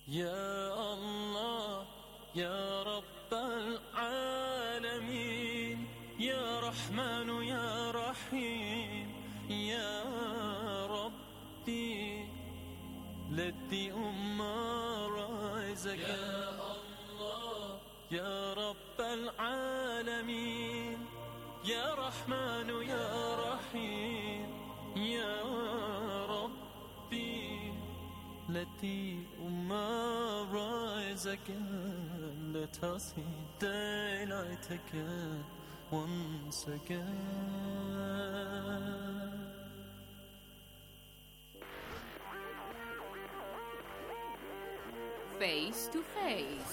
يا الله يا رب العالمين، يا رحمن يا رحيم يا ربي، let the ummah rise again. يا الله يا رب العالمين، يا رحمن يا رحيم يا ربي، let the ummah rise again. Let us see daylight again, once again. Face to Face.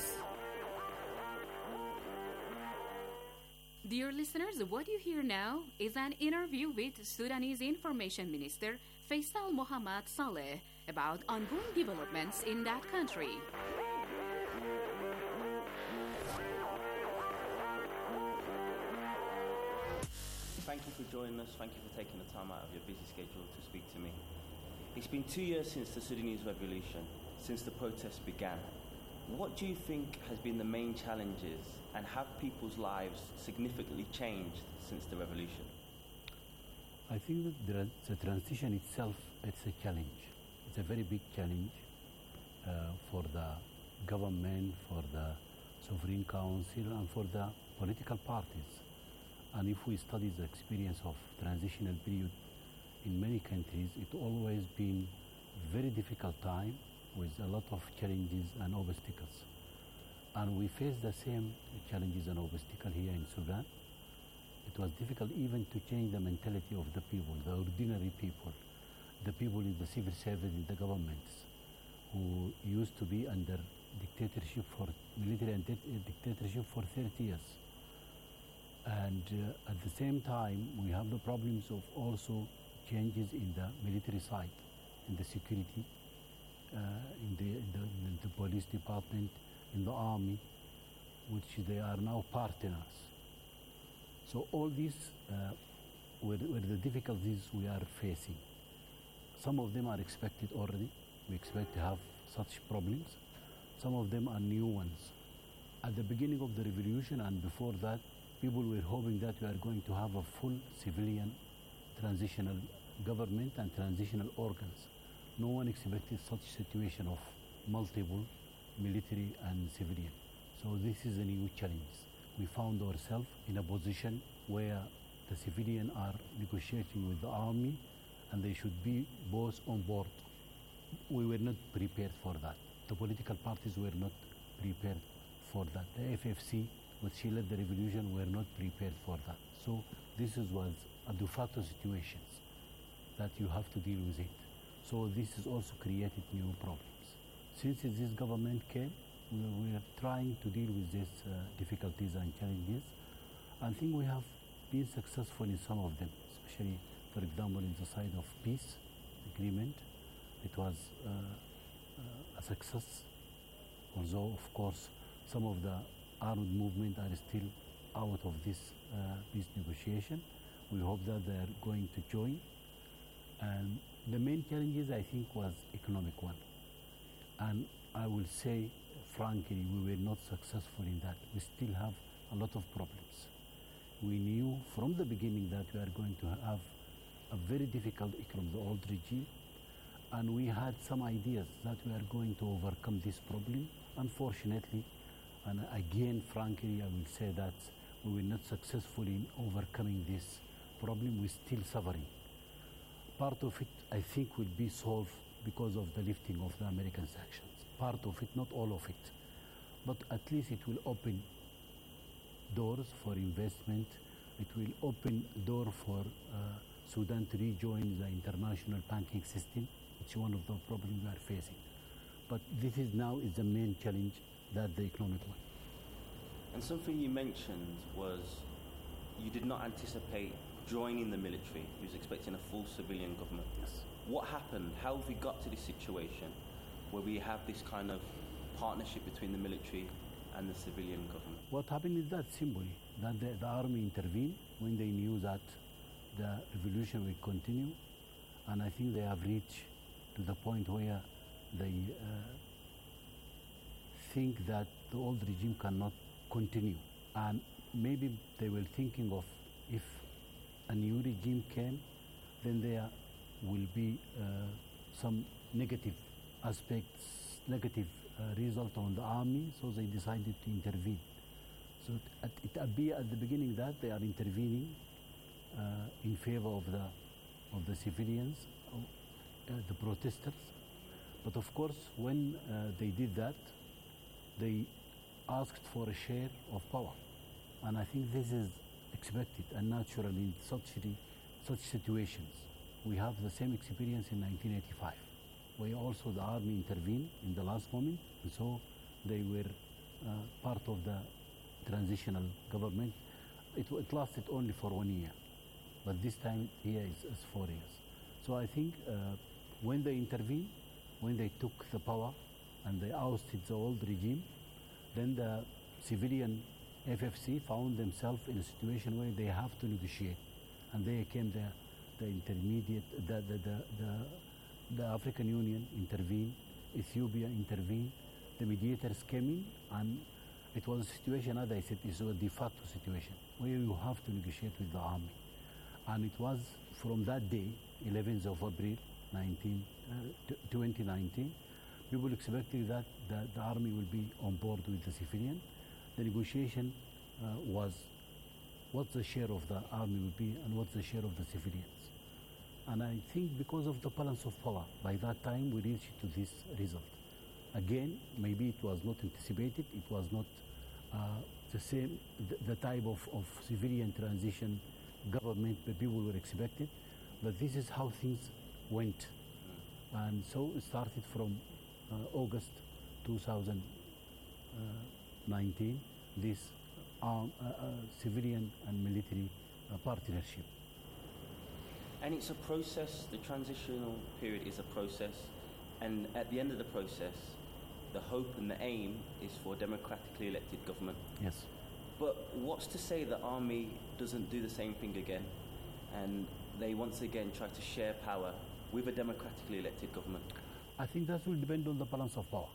Dear listeners, what you hear now is an interview with Sudanese Information Minister Faisal Mohammad Saleh about ongoing developments in that country. Thank you for joining us. Thank you for taking the time out of your busy schedule to speak to me. It's been 2 years since the Sudanese revolution, since the protests began. What do you think has been the main challenges, and have people's lives significantly changed since the revolution? I think that the transition itself, it's a challenge. It's a very big challenge for the government, for the Sovereign Council, and for the political parties. And if we study the experience of transitional period in many countries, it's always been very difficult time with a lot of challenges and obstacles. And we face the same challenges and obstacles here in Sudan. It was difficult even to change the mentality of the people, the ordinary people, the people in the civil service, in the governments, who used to be under dictatorship for military and dictatorship for 30 years. And at the same time, we have the problems of also changes in the military side, in the security, in the police department, in the army, which they are now partners. So all these were the difficulties we are facing. Some of them are expected already. We expect to have such problems. Some of them are new ones. At the beginning of the revolution and before that, people were hoping that we are going to have a full civilian transitional government and transitional organs. No one expected such situation of multiple military and civilian. So this is a new challenge. We found ourselves in a position where the civilian are negotiating with the army and they should be both on board. We were not prepared for that. The political parties were not prepared for that. The FFC, which she led the revolution, were not prepared for that. So this was a de facto situation that you have to deal with it. So this has also created new problems. Since this government came, we are trying to deal with these difficulties and challenges. I think we have been successful in some of them, especially, for example, in the side of peace agreement. It was a success, although, of course, some of the armed movement are still out of this peace negotiation. We hope that they are going to join. And the main challenges, I think, was economic one. And I will say, frankly, we were not successful in that. We still have a lot of problems. We knew from the beginning that we are going to have a very difficult economy, the old regime, and we had some ideas that we are going to overcome this problem. Unfortunately, and again, frankly, I will say that we were not successful in overcoming this problem. We're still suffering. Part of it, I think, will be solved because of the lifting of the American sanctions. Part of it, not all of it. But at least it will open doors for investment. It will open door for Sudan to rejoin the international banking system, which is one of the problems we are facing. But this is now is the main challenge, that the economic one. And something you mentioned was you did not anticipate joining the military. You was expecting a full civilian government. Yes. What happened? How have we got to this situation where we have this kind of partnership between the military and the civilian government? What happened is that simply that the army intervened when they knew that the revolution will continue, and I think they have reached to the point where they think that the old regime cannot continue. And maybe they were thinking of if a new regime came, then there will be some negative aspects, negative result on the army, so they decided to intervene. So it appeared at the beginning that they are intervening in favor of the civilians, the protesters. But of course, when they did that, they asked for a share of power. And I think this is expected and natural in such situations. We have the same experience in 1985, where also the army intervened in the last moment, and so they were part of the transitional government. It lasted only for 1 year, but this time here is 4 years. So I think when they intervened, when they took the power and they ousted the old regime, then the civilian FFC found themselves in a situation where they have to negotiate, and they came the intermediate, the African Union intervened, Ethiopia intervened, the mediators came in, and it was a situation, as I said, it's a de facto situation where you have to negotiate with the army. And it was from that day, 11th of April 2019, people expected that the army will be on board with the civilian. The negotiation was what the share of the army will be and what the share of the civilians. And I think because of the balance of power, by that time we reached to this result. Again, maybe it was not anticipated, it was not the same, the type of civilian transition government that people were expected, but this is how things went. And so it started from August 2019, this civilian and military partnership. And it's a process, the transitional period is a process, and at the end of the process, the hope and the aim is for democratically elected government. Yes. But what's to say the army doesn't do the same thing again, and they once again try to share power with a democratically elected government? I think that will depend on the balance of power,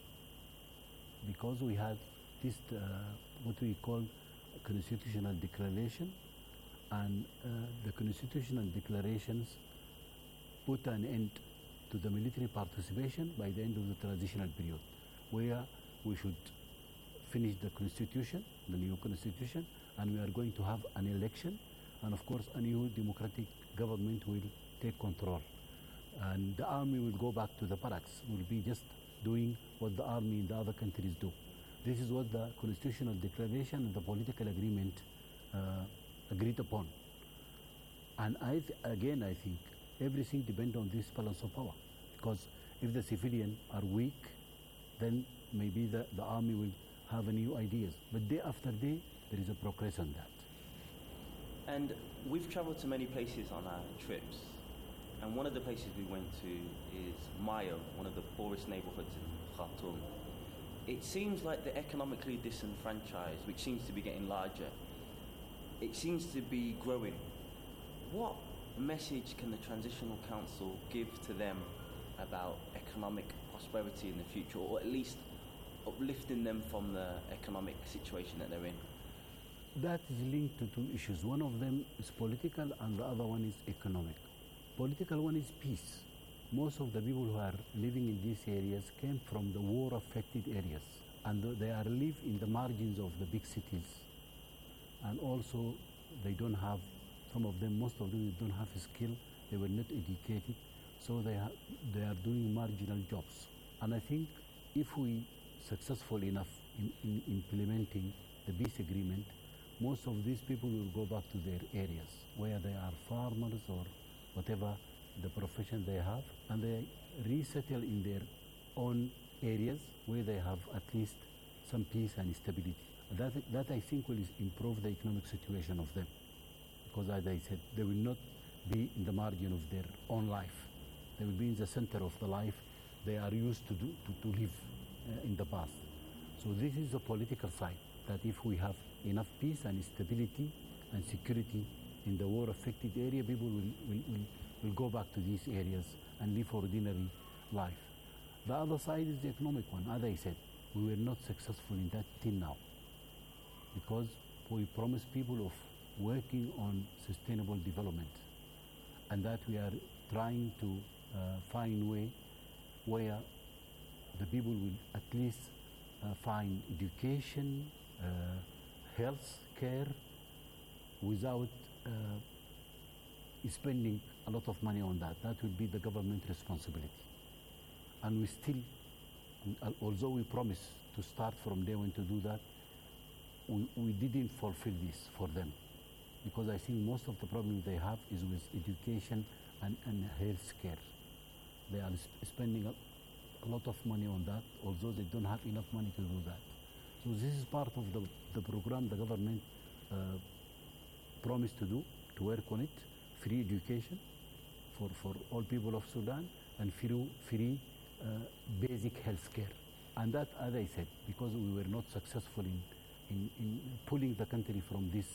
because we had this what we call a constitutional declaration, and the constitutional declarations put an end to the military participation by the end of the transitional period, where we should finish the constitution, the new constitution, and we are going to have an election, and of course a new democratic government will take control. And the army will go back to the barracks, will be just doing what the army in the other countries do. This is what the constitutional declaration and the political agreement agreed upon. And I think everything depends on this balance of power, because if the civilians are weak, then maybe the army will have new ideas. But day after day, there is a progress on that. And we've traveled to many places on our trips, and one of the places we went to is Mayo, one of the poorest neighborhoods in Khartoum. It seems like the economically disenfranchised, which seems to be getting larger, it seems to be growing. What message can the Transitional Council give to them about economic prosperity in the future, or at least uplifting them from the economic situation that they're in? That is linked to two issues. One of them is political and the other one is economic. Political one is peace. Most of the people who are living in these areas came from the war-affected areas, and they are live in the margins of the big cities. And also, they don't have, some of them, most of them don't have skill, they were not educated, so they are doing marginal jobs. And I think if we successful enough in implementing the peace agreement, most of these people will go back to their areas where they are farmers or whatever the profession they have, and they resettle in their own areas where they have at least some peace and stability. That I think will improve the economic situation of them, because as I said, they will not be in the margin of their own life. They will be in the center of the life they are used to live in the past. So this is the political side, that if we have enough peace and stability and security in the war-affected area, people will go back to these areas and live ordinary life. The other side is the economic one. As I said, we were not successful in that till now, because we promised people of working on sustainable development, and that we are trying to find way where the people will at least find education, health care, without spending a lot of money on that. That will be the government responsibility. And we still, although we promised to start from day one to do that, we didn't fulfill this for them. Because I think most of the problems they have is with education and health care. They are spending a lot of money on that, although they don't have enough money to do that. So this is part of the program the government promised to do, to work on it, free education for all people of Sudan, and free basic health care. And that, as I said, because we were not successful in pulling the country from this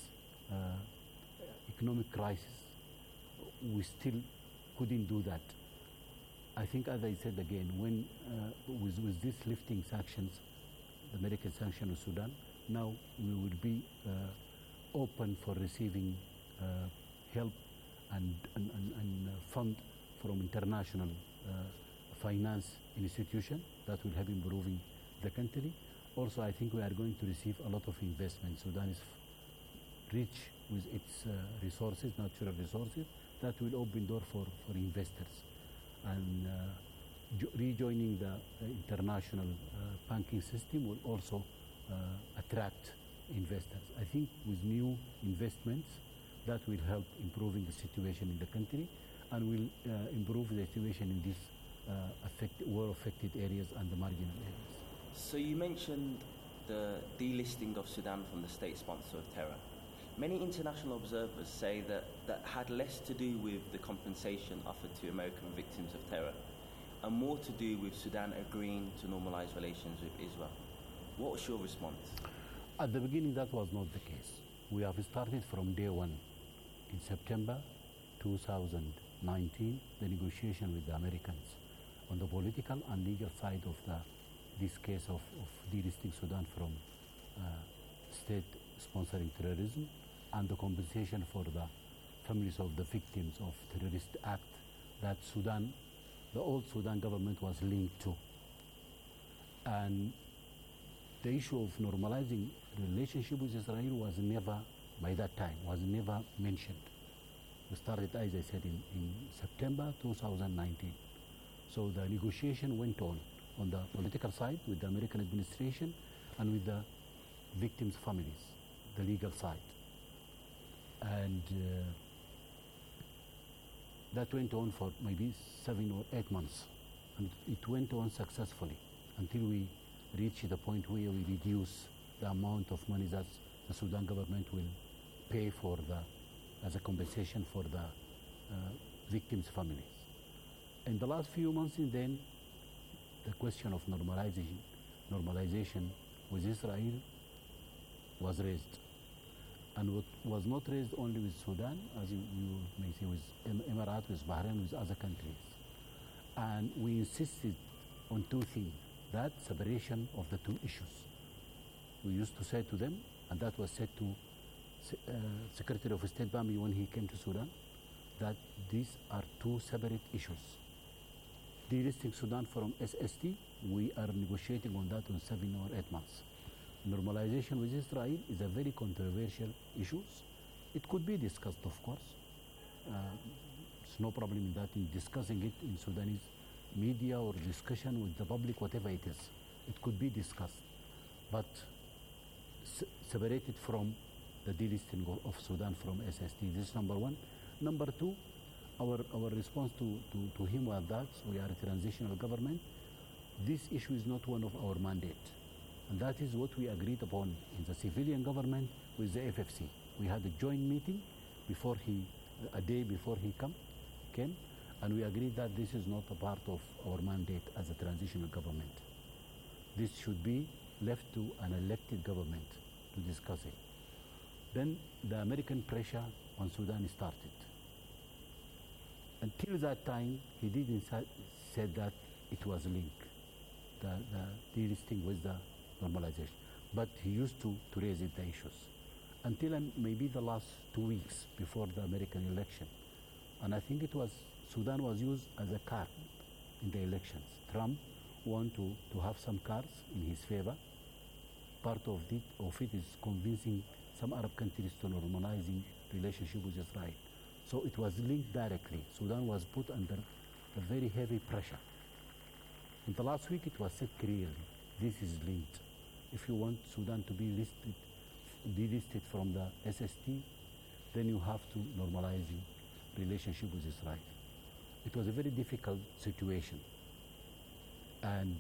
economic crisis, we still couldn't do that. I think, as I said again, when with this lifting sanctions, the American sanction of Sudan, now we will be open for receiving help and fund from international finance institution that will help improving the country. Also, I think we are going to receive a lot of investment. Sudan is rich with its resources, natural resources, that will open door for investors. And rejoining the international banking system will also attract investors. I think with new investments, that will help improving the situation in the country, and will improve the situation in these war-affected areas and the marginal areas. So you mentioned the delisting of Sudan from the state sponsor of terror. Many international observers say that that had less to do with the compensation offered to American victims of terror and more to do with Sudan agreeing to normalize relations with Israel. What was your response? At the beginning, that was not the case. We have started from day one. In September 2019, the negotiation with the Americans on the political and legal side of this case of delisting Sudan from state sponsoring terrorism, and the compensation for the families of the victims of terrorist act that Sudan, the old Sudan government was linked to. And the issue of normalizing relationship with Israel was never, by that time, was never mentioned. We started, as I said, in September 2019. So the negotiation went on the political side with the American administration and with the victims' families, the legal side. And that went on for maybe 7 or 8 months. And it went on successfully until we reached the point where we reduce the amount of money that the Sudan government will pay for as a compensation for the victims' families. In the last few months, then the question of normalization with Israel was raised. And what was not raised only with Sudan, as you may see, with Emirates, with Bahrain, with other countries. And we insisted on two things: that separation of the two issues. We used to say to them, and that was said to Secretary of State Bami when he came to Sudan, that these are two separate issues. Delisting Sudan from SST, we are negotiating on that in 7 or 8 months. Normalization with Israel is a very controversial issue. It could be discussed, of course. There's no problem in that, in discussing it in Sudanese media or discussion with the public, whatever it is. It could be discussed, but separated from the delisting of Sudan from SST. This is number one. Number two, our response to him was that we are a transitional government. This issue is not one of our mandate. And that is what we agreed upon in the civilian government with the FFC. We had a joint meeting a day before he came, and we agreed that this is not a part of our mandate as a transitional government. This should be left to an elected government to discuss it. Then the American pressure on Sudan started. Until that time, he didn't say that it was linked. the delisting with the normalization. But he used to raise the issues until maybe the last 2 weeks before the American election. And I think Sudan was used as a card in the elections. Trump wanted to have some cards in his favor. Part of it is convincing some Arab countries to normalizing relationship with Israel. So it was linked directly. Sudan was put under a very heavy pressure. In the last week, it was said clearly, this is linked. If you want Sudan to be delisted from the SST, then you have to normalize the relationship with Israel. It was a very difficult situation. And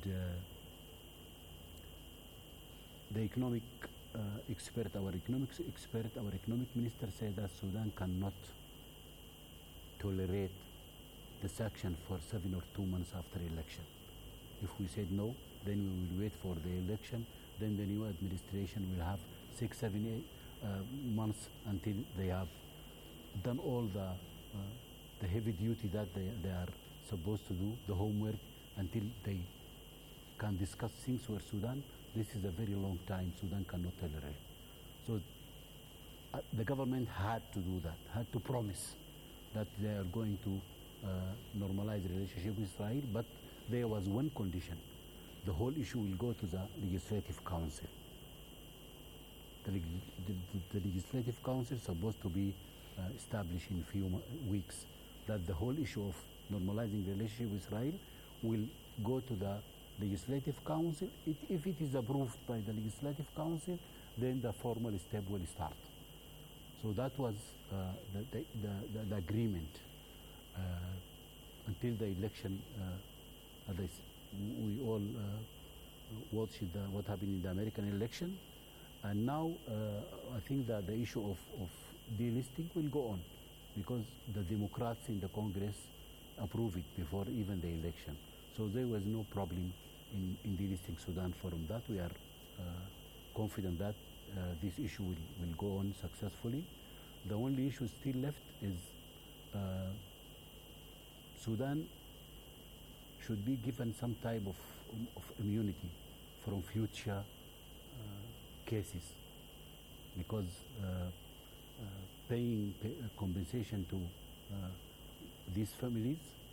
the economic expert, our economic minister said that Sudan cannot tolerate the sanction for 7 or 2 months after election. If we said no, then we will wait for the election. Then the new administration will have 6, 7, 8 months until they have done all the heavy duty that they are supposed to do, the homework, until they can discuss things with Sudan. This is a very long time Sudan cannot tolerate. So the government had to do that, had to promise that they are going to normalize the relationship with Israel, but there was one condition. The whole issue will go to the Legislative Council. The Legislative Council is supposed to be established in a few weeks, that the whole issue of normalizing the relationship with Israel will go to the Legislative Council. If it is approved by the Legislative Council, then the formal step will start. So that was the agreement until the election. We all watched what happened in the American election, and now I think that the issue of delisting will go on because the Democrats in the Congress approved it before even the election. So there was no problem in delisting Sudan from that. We are confident that this issue will go on successfully. The only issue still left is Sudan should be given some type of immunity from future cases, because paying compensation to these families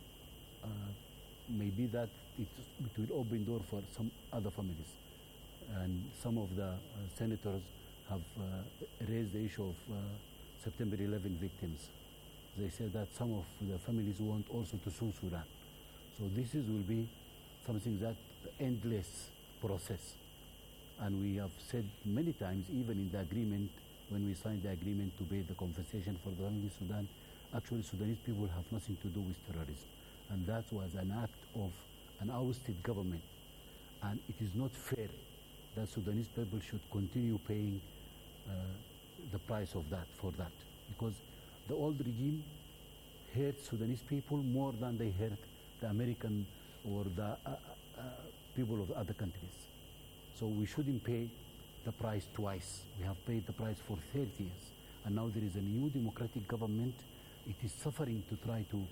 maybe that it will open door for some other families. And some of the senators have raised the issue of September 11 victims. They said that some of the families want also to sue Sudan. So will be something that endless process. And we have said many times, even in the agreement, when we signed the agreement to pay the compensation for the family in Sudan, actually Sudanese people have nothing to do with terrorism. And that was an act of an ousted government. And it is not fair that Sudanese people should continue paying the price of that, for that. Because the old regime hurt Sudanese people more than they hurt the American or the people of other countries. So we shouldn't pay the price twice. We have paid the price for 30 years. And now there is a new democratic government. It is suffering to try to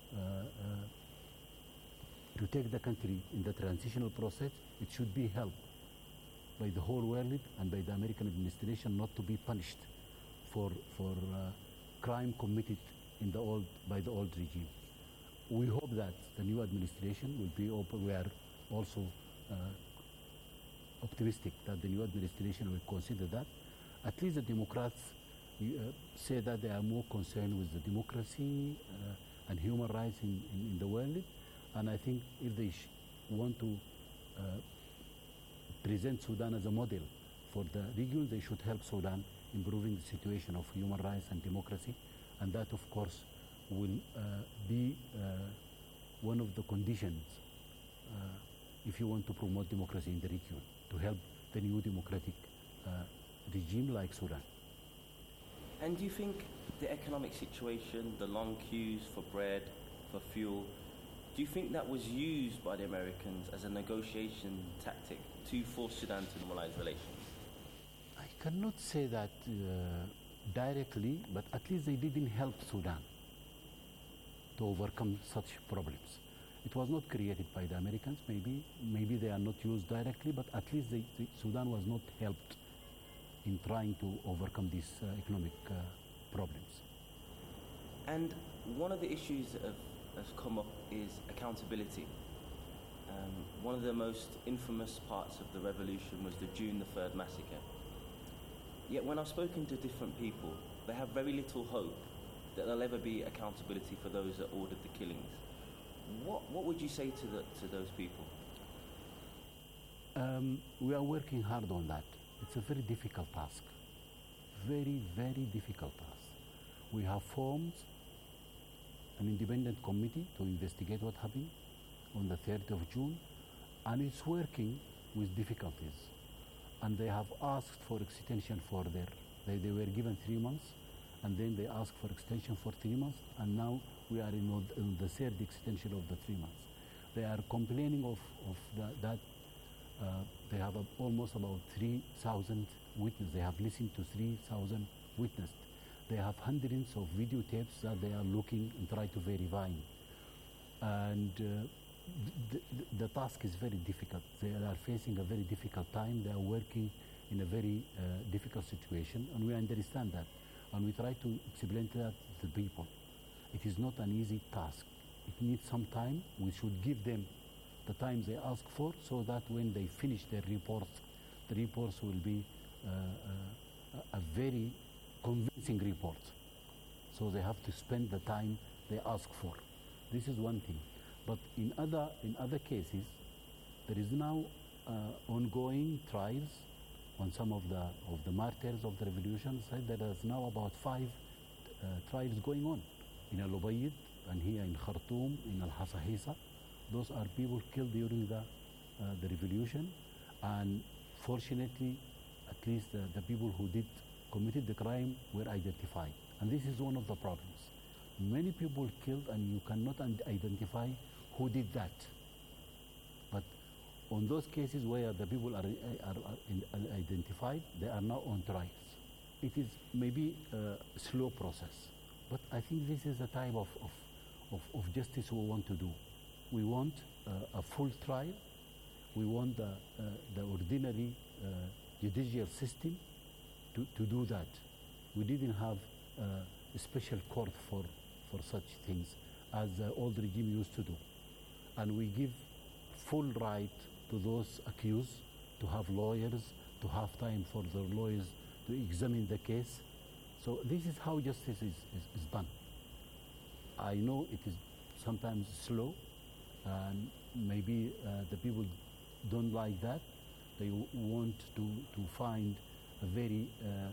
take the country in the transitional process. It should be helped by the whole world and by the American administration not to be punished for crime committed by the old regime. We hope that the new administration will be open. We are also optimistic that the new administration will consider that. At least the Democrats say that they are more concerned with the democracy and human rights in the world. And I think if they want to present Sudan as a model for the region, they should help Sudan improving the situation of human rights and democracy. And that, of course, will be one of the conditions if you want to promote democracy in the region, to help the new democratic regime like Sudan. And do you think the economic situation, the long queues for bread, for fuel, do you think that was used by the Americans as a negotiation tactic to force Sudan to normalize relations? I cannot say that directly, but at least they didn't help Sudan to overcome such problems. It was not created by the Americans. Maybe they are not used directly, but at least the Sudan was not helped in trying to overcome these economic problems. And one of the issues that has come up is accountability. One of the most infamous parts of the revolution was the June the 3rd massacre. Yet when I've spoken to different people, they have very little hope that there'll ever be accountability for those that ordered the killings. What would you say to those people? We are working hard on that. It's a very difficult task. Very, very difficult task. We have formed an independent committee to investigate what happened on the 3rd of June, and it's working with difficulties. And they have asked for extension for they were given 3 months, and then they asked for extension for 3 months, and now we are in the 3rd extension of the 3 months. They are complaining of that they have almost about 3,000 witnesses. They have listened to 3,000 witnesses. They have hundreds of videotapes that they are looking and try to verify. And the task is very difficult. They are facing a very difficult time. They are working in a very difficult situation, and we understand that. And we try to explain that to the people. It is not an easy task. It needs some time. We should give them the time they ask for, so that when they finish their reports, the reports will be a very convincing report. So they have to spend the time they ask for. This is one thing. But in other cases, there is now ongoing trials on some of the martyrs of the revolution. So there is now about 5 trials going on in Al Ubaid and here in Khartoum, in Al Hasahisa. Those are people killed during the revolution, and fortunately, at least the people who committed the crime were identified. And this is one of the problems. Many people killed, and you cannot identify who did that. But on those cases where the people are identified, they are now on trials. It is maybe a slow process, but I think this is the type of justice we want to do. We want a full trial. We want the ordinary judicial system to do that. We didn't have a special court for such things as the old regime used to do. And we give full right to those accused to have lawyers, to have time for their lawyers to examine the case. So this is how justice is done. I know it is sometimes slow, and maybe the people don't like that. They want to find a very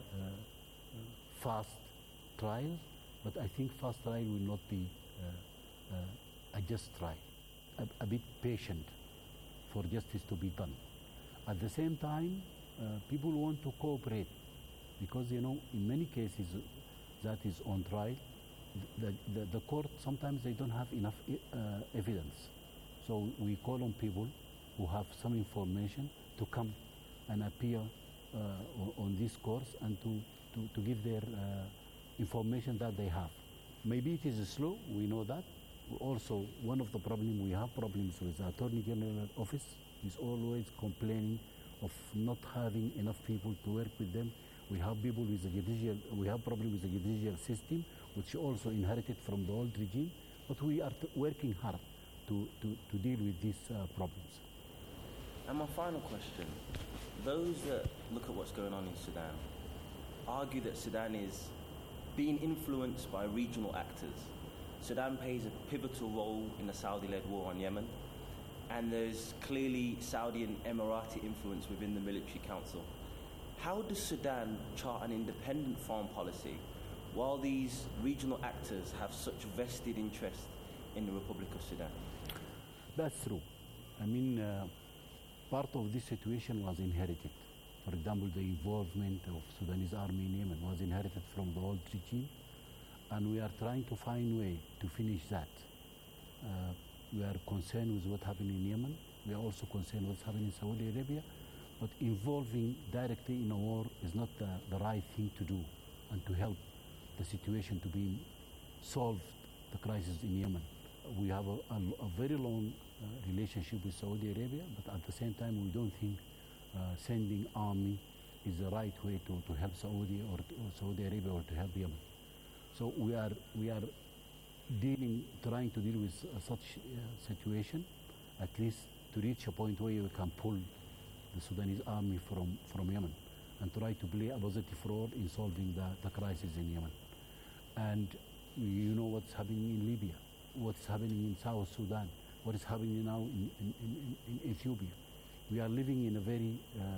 fast trial, but I think fast trial will not be a just trial. A bit patient for justice to be done. At the same time, people want to cooperate, because in many cases that is on trial, the court sometimes they don't have enough evidence. So we call on people who have some information to come and appear on this course and to give their information that they have. Maybe it is slow, we know that. Also, one of the problems, we have problems with the Attorney General office. He's always complaining of not having enough people to work with them. We have people with the judicial, we have problems with the judicial system, which also inherited from the old regime. But we are working hard to deal with these problems. And my final question, those that look at what's going on in Sudan argue that Sudan is being influenced by regional actors. Sudan plays a pivotal role in the Saudi-led war on Yemen, and there's clearly Saudi and Emirati influence within the military council. How does Sudan chart an independent foreign policy while these regional actors have such vested interest in the Republic of Sudan? That's true. I mean, part of this situation was inherited. For example, the involvement of Sudanese army in Yemen was inherited from the old regime, and we are trying to find a way to finish that. We are concerned with what happened in Yemen. We are also concerned with what's happening in Saudi Arabia, but involving directly in a war is not the right thing to do, and to help the situation to be solved, the crisis in Yemen. we have a very long relationship with Saudi Arabia, but at the same time, we don't think sending army is the right way to help Saudi or Saudi Arabia or to help Yemen. So we are trying to deal with such situation, at least to reach a point where we can pull the Sudanese army from Yemen and try to play a positive role in solving the crisis in Yemen. And you know what's happening in Libya, what's happening in South Sudan, what is happening now in Ethiopia. We are living in a very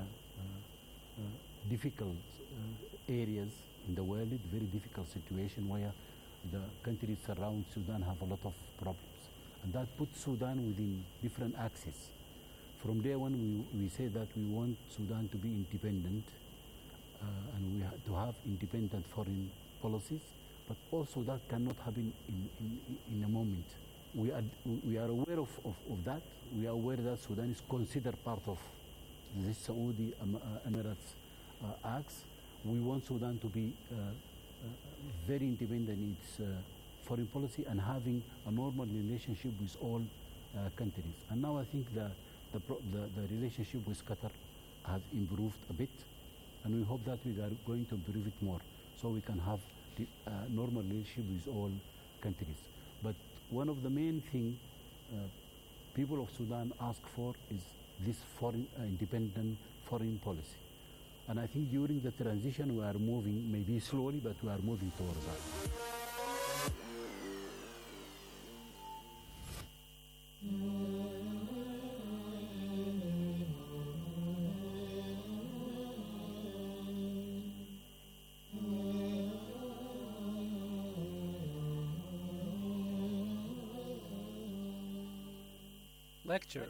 difficult areas in the world, very difficult situation where the countries around Sudan have a lot of problems. And that puts Sudan within different axes. From day one, we say that we want Sudan to be independent and we have to have independent foreign policies, but also that cannot happen in a moment. We are aware of that. We are aware that Sudan is considered part of the Saudi Emirates acts. We want Sudan to be very independent in its foreign policy and having a normal relationship with all countries. And now I think the relationship with Qatar has improved a bit, and we hope that we are going to improve it more, so we can have the normal relationship with all countries. But one of the main things people of Sudan ask for is this independent foreign policy. And I think during the transition we are moving, maybe slowly, but we are moving towards that. Lecture.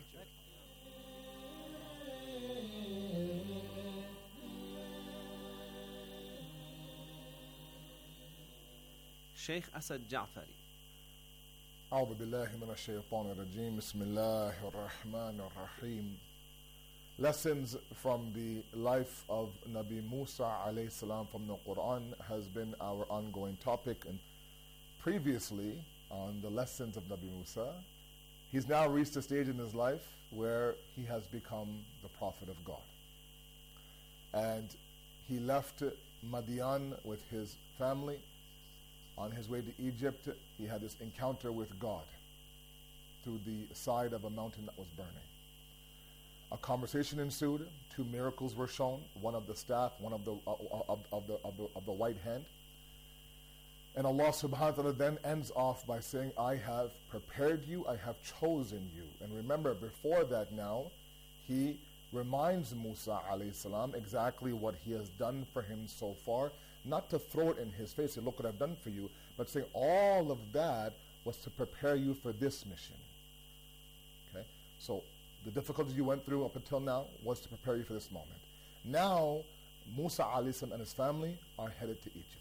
Sheikh Asad Ja'fari. أعوذ بالله من الشيطان الرجيم بسم الله الرحمن الرحيم. Lessons from the life of Nabi Musa alayhi salam from the Quran has been our ongoing topic, and previously on the lessons of Nabi Musa, he's now reached a stage in his life where he has become the prophet of God. And he left Madian with his family. On his way to Egypt, he had this encounter with God through the side of a mountain that was burning. A conversation ensued. 2 miracles were shown: one of the staff, one of the white hand. And Allah subhanahu wa ta'ala then ends off by saying, I have prepared you, I have chosen you. And remember, before that now, he reminds Musa alayhi salam exactly what he has done for him so far, not to throw it in his face, say, look what I've done for you, but saying all of that was to prepare you for this mission. Okay? So the difficulties you went through up until now was to prepare you for this moment. Now, Musa alayhi salam and his family are headed to Egypt.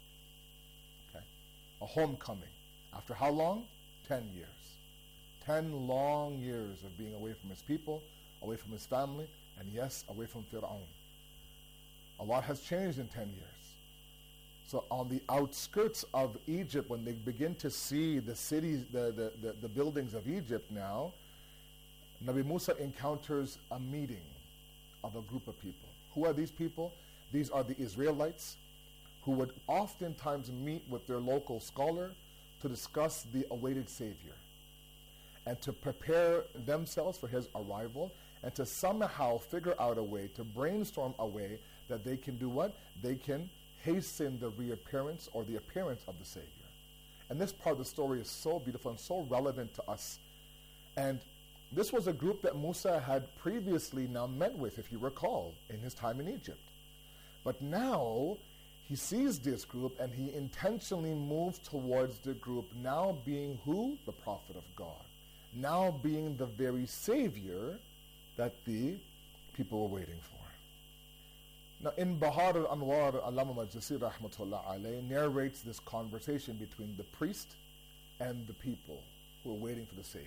A homecoming. After how long? 10 years. 10 long years of being away from his people, away from his family, and yes, away from Fir'aun. A lot has changed in 10 years. So on the outskirts of Egypt, when they begin to see the cities, the buildings of Egypt now, Nabi Musa encounters a meeting of a group of people. Who are these people? These are the Israelites, who would oftentimes meet with their local scholar to discuss the awaited Savior and to prepare themselves for his arrival and to somehow figure out a way, to brainstorm a way that they can do what? They can hasten the reappearance or the appearance of the Savior. And this part of the story is so beautiful and so relevant to us. And this was a group that Musa had previously now met with, if you recall, in his time in Egypt. But now he sees this group and he intentionally moves towards the group, now being who? The Prophet of God. Now being the very Savior that the people were waiting for. Now in Bahar al-Anwar, Allama Majlisi rahmatullah alayhi narrates this conversation between the priest and the people who were waiting for the Savior.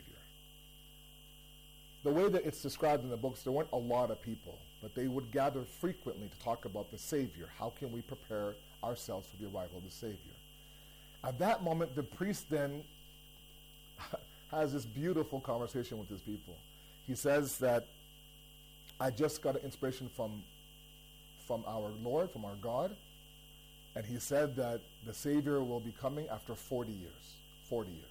The way that it's described in the books, there weren't a lot of people, but they would gather frequently to talk about the Savior. How can we prepare ourselves for the arrival of the Savior? At that moment, the priest then has this beautiful conversation with his people. He says that, I just got an inspiration from our Lord, from our God, and he said that the Savior will be coming after 40 years. 40 years.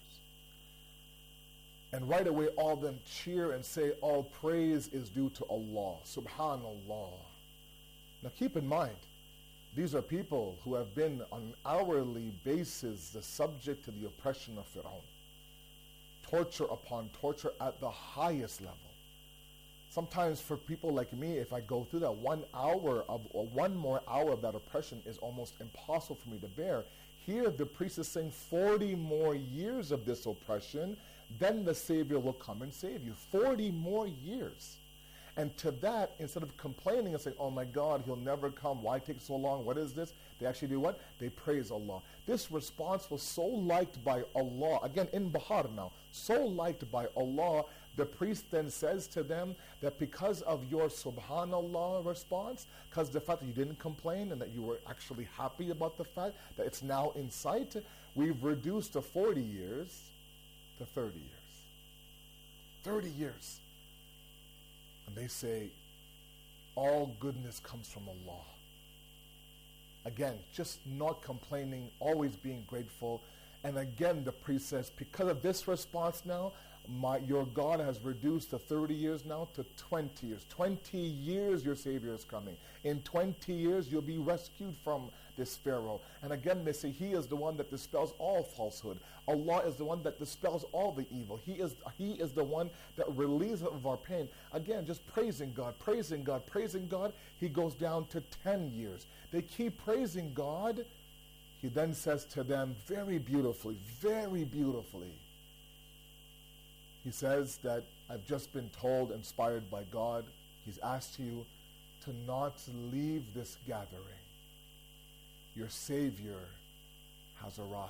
And right away, all of them cheer and say, all praise is due to Allah. Subhanallah. Now keep in mind, these are people who have been on an hourly basis the subject to the oppression of Fir'aun. Torture upon torture at the highest level. Sometimes for people like me, if I go through that 1 hour of, or one more hour of that oppression is almost impossible for me to bear. Here the priest is saying 40 more years of this oppression, then the Savior will come and save you. 40 more years. And to that, instead of complaining and saying, oh my God, he'll never come, why take so long, what is this? They actually do what? They praise Allah. This response was so liked by Allah, again in Bahar now, so liked by Allah, the priest then says to them that because of your Subhanallah response, because the fact that you didn't complain and that you were actually happy about the fact that it's now in sight, we've reduced the 40 years to 30 years. 30 years. And they say, all goodness comes from Allah. Again, just not complaining, always being grateful. And again, the priest says, because of this response now, your God has reduced the 30 years now to 20 years. 20 years your Savior is coming. In 20 years you'll be rescued from this Pharaoh. And again they say he is the one that dispels all falsehood. Allah is the one that dispels all the evil. He is the one that relieves us of our pain. Again, just praising God, praising God, praising God. He goes down to 10 years. They keep praising God. He then says to them very beautifully, he says that I've just been told, inspired by God, he's asked you to not leave this gathering. Your Savior has arrived.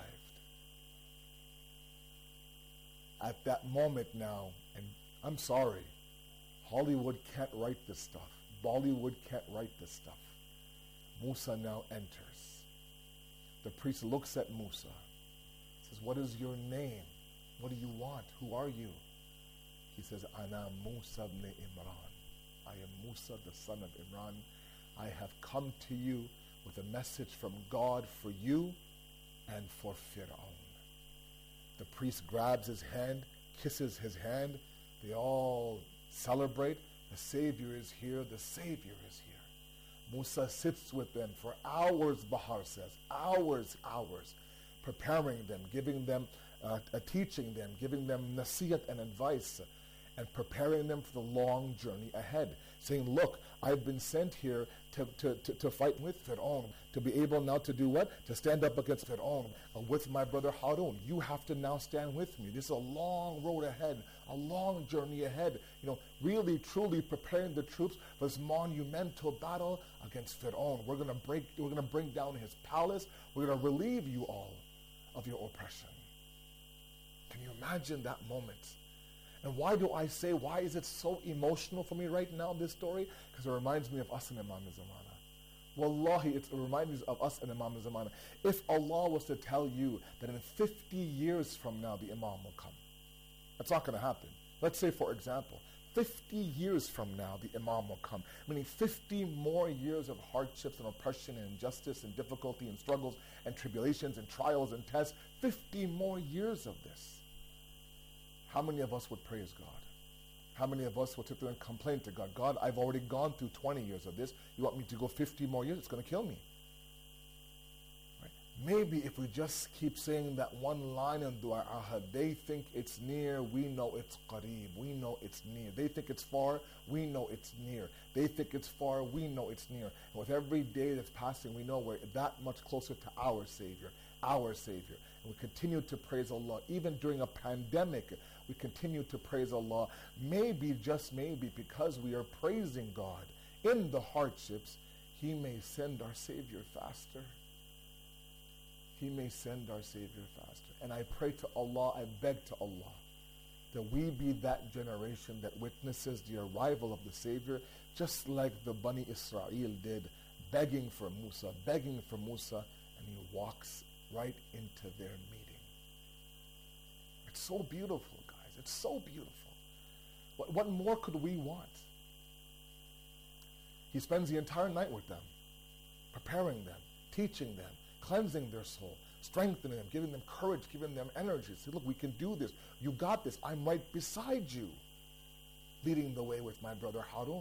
At that moment now, and I'm sorry, Hollywood can't write this stuff. Bollywood can't write this stuff. Musa now enters. The priest looks at Musa, says, what is your name? What do you want? Who are you? He says, Ana Musa ibn Imran. I am Musa, the son of Imran. I have come to you with a message from God for you and for Fir'aun. The priest grabs his hand, kisses his hand. They all celebrate. The Savior is here. The Savior is here. Musa sits with them for hours, Bahar says. Hours, preparing them, giving them, teaching them, giving them nasiyat and advice, and preparing them for the long journey ahead. Saying, look, I've been sent here to fight with Fir'aun, to be able now to do what? To stand up against Fir'aun with my brother Harun. You have to now stand with me. This is a long road ahead, a long journey ahead. You know, really, truly preparing the troops for this monumental battle against Fir'aun. We're going to bring down his palace. We're going to relieve you all of your oppression. Can you imagine that moment? And why do I say, why is it so emotional for me right now, this story? Because it reminds me of us and Imam Zamana. Wallahi, it reminds me of us and Imam Zamana. If Allah was to tell you that in 50 years from now the Imam will come, that's not going to happen. Let's say, for example, 50 years from now the Imam will come, meaning 50 more years of hardships and oppression and injustice and difficulty and struggles and tribulations and trials and tests, 50 more years of this. How many of us would praise God? How many of us would sit there and complain to God? God, I've already gone through 20 years of this. You want me to go 50 more years? It's going to kill me. Right? Maybe if we just keep saying that one line in Dua Ahad, they think it's near, we know it's qareeb, we know it's near. They think it's far, we know it's near. They think it's far, we know it's near. And with every day that's passing, we know we're that much closer to our Savior, our Savior. And we continue to praise Allah. Even during a pandemic, we continue to praise Allah. Maybe, just maybe, because we are praising God in the hardships, He may send our Savior faster. He may send our Savior faster. And I pray to Allah, I beg to Allah, that we be that generation that witnesses the arrival of the Savior, just like the Bani Israel did, begging for Musa, and He walks right into their meeting. It's so beautiful, guys. It's so beautiful. What more could we want? He spends the entire night with them, preparing them, teaching them, cleansing their soul, strengthening them, giving them courage, giving them energy. Say, look, we can do this. You got this. I'm right beside you. Leading the way with my brother Harun.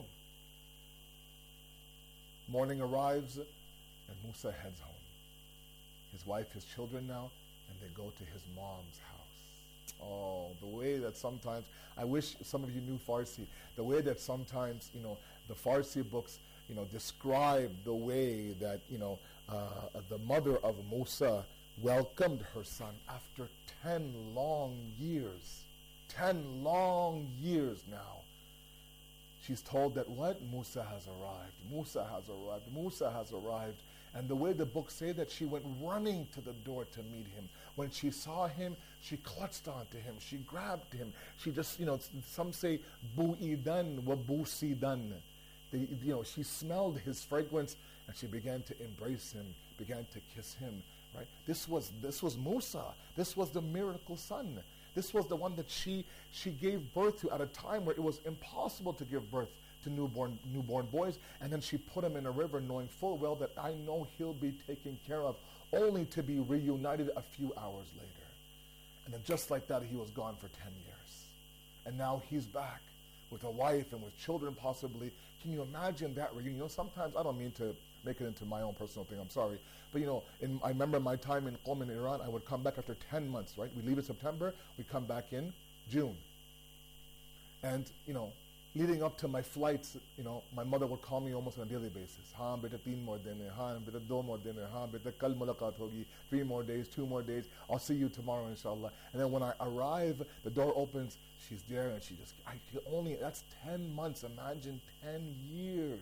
Morning arrives, and Musa heads home. His wife, his children now, and they go to his mom's house. Oh, the way that sometimes, I wish some of you knew Farsi, the way that sometimes, the Farsi books, describe the way that, the mother of Musa welcomed her son after 10 long years. 10 long years now. She's told that what? Musa has arrived. Musa has arrived. Musa has arrived. And the way the books say that she went running to the door to meet him. When she saw him, she clutched onto him. She grabbed him. She just, some say, bu'idan wa busidan. She smelled his fragrance and she began to embrace him, began to kiss him. Right? This was Musa. This was the miracle son. This was the one that she gave birth to at a time where it was impossible to give birth to newborn boys. And then she put him in a river knowing full well that I know he'll be taken care of, only to be reunited a few hours later. And then just like that, he was gone for 10 years. And now he's back with a wife and with children possibly. Can you imagine that reunion? Sometimes, I don't mean to make it into my own personal thing, I'm sorry. But I remember my time in Qom in Iran, I would come back after 10 months, right? We leave in September, we come back in June. And, leading up to my flights, my mother would call me almost on a daily basis. Haan, beta 3 more din hai, haan, beta 2 more din hai, haan, beta kal mulaqat hogi, 3 more days, 2 more days, I'll see you tomorrow, inshallah. And then when I arrive, the door opens, she's there, and that's 10 months, imagine 10 years.